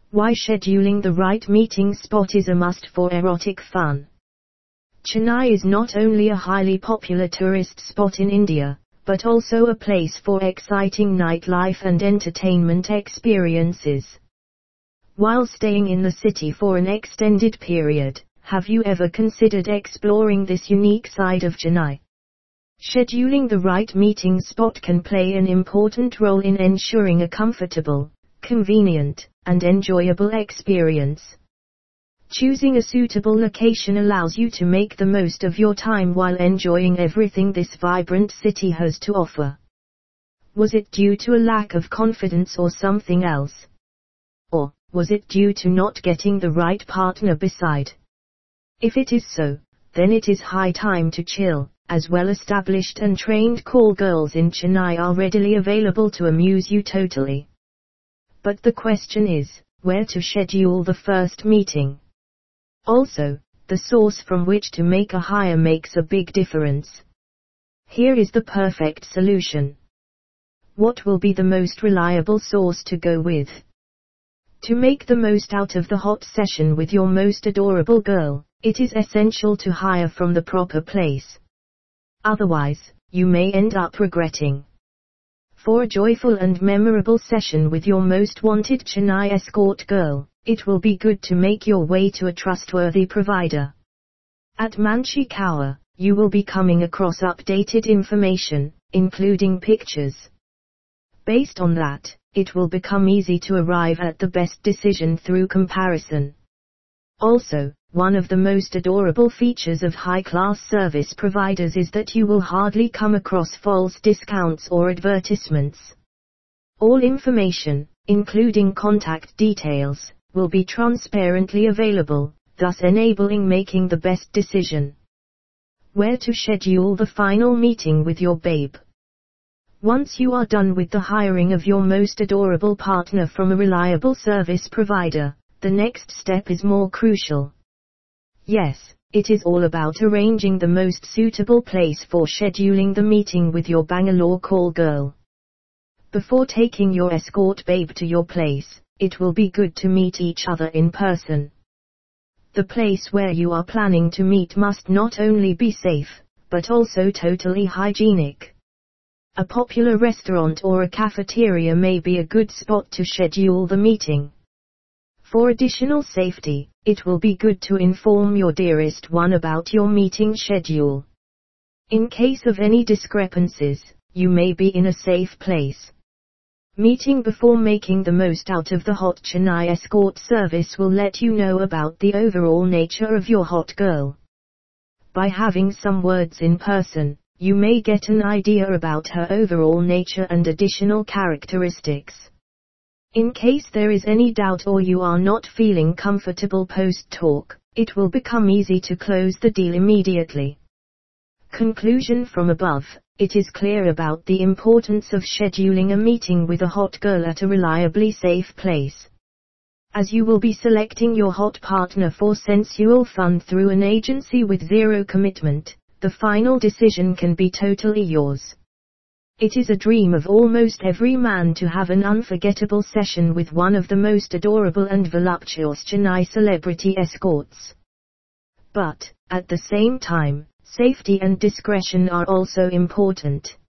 Why scheduling the right meeting spot is a must for erotic fun. Chennai is not only a highly popular tourist spot in India, but also a place for exciting nightlife and entertainment experiences. While staying in the city for an extended period, have you ever considered exploring this unique side of Chennai? Scheduling the right meeting spot can play an important role in ensuring a comfortable, convenient, and enjoyable experience. Choosing a suitable location allows you to make the most of your time while enjoying everything this vibrant city has to offer. Was it due to a lack of confidence or something else? Or was it due to not getting the right partner beside? If it is so, then it is high time to chill, as well-established and trained call girls in Chennai are readily available to amuse you totally. But the question is, where to schedule the first meeting? Also, the source from which to make a hire makes a big difference. Here is the perfect solution. What will be the most reliable source to go with? To make the most out of the hot session with your most adorable girl, it is essential to hire from the proper place. Otherwise, you may end up regretting. For a joyful and memorable session with your most wanted Chennai escort girl, it will be good to make your way to a trustworthy provider. At Manchikawa, you will be coming across updated information, including pictures. Based on that, it will become easy to arrive at the best decision through comparison. Also, one of the most adorable features of high-class service providers is that you will hardly come across false discounts or advertisements. All information, including contact details, will be transparently available, thus enabling making the best decision. Where to schedule the final meeting with your babe? Once you are done with the hiring of your most adorable partner from a reliable service provider, the next step is more crucial. Yes, it is all about arranging the most suitable place for scheduling the meeting with your Bangalore call girl. Before taking your escort babe to your place, it will be good to meet each other in person. The place where you are planning to meet must not only be safe, but also totally hygienic. A popular restaurant or a cafeteria may be a good spot to schedule the meeting. For additional safety, it will be good to inform your dearest one about your meeting schedule. In case of any discrepancies, you may be in a safe place. Meeting before making the most out of the hot Chennai escort service will let you know about the overall nature of your hot girl. By having some words in person, you may get an idea about her overall nature and additional characteristics. In case there is any doubt or you are not feeling comfortable post-talk, it will become easy to close the deal immediately. Conclusion from above, it is clear about the importance of scheduling a meeting with a hot girl at a reliably safe place. As you will be selecting your hot partner for sensual fun through an agency with zero commitment, the final decision can be totally yours. It is a dream of almost every man to have an unforgettable session with one of the most adorable and voluptuous Chennai celebrity escorts. But, at the same time, safety and discretion are also important.